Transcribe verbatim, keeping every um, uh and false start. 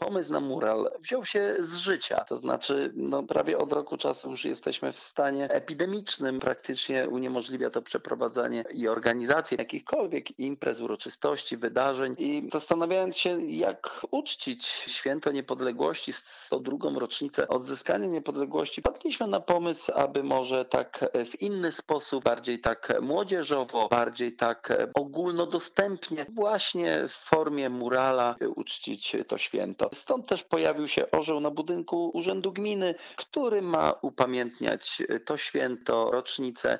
pomysł na mural wziął się z życia. To znaczy, no prawie od roku czasu już jesteśmy w stanie epidemicznym. Praktycznie uniemożliwia to przeprowadzanie i organizację jakichkolwiek imprez, uroczystości, wydarzeń. I zastanawiając się, jak uczcić święto niepodległości, sto drugą rocznicę odzyskania niepodległości, wpadliśmy na pomysł, aby może tak w inny sposób, bardziej tak młodzieżowo, bardziej tak ogólnodostępnie, właśnie w formie murala uczcić to święto. Stąd też pojawił się orzeł na budynku Urzędu Gminy, który ma upamiętniać to święto, rocznicę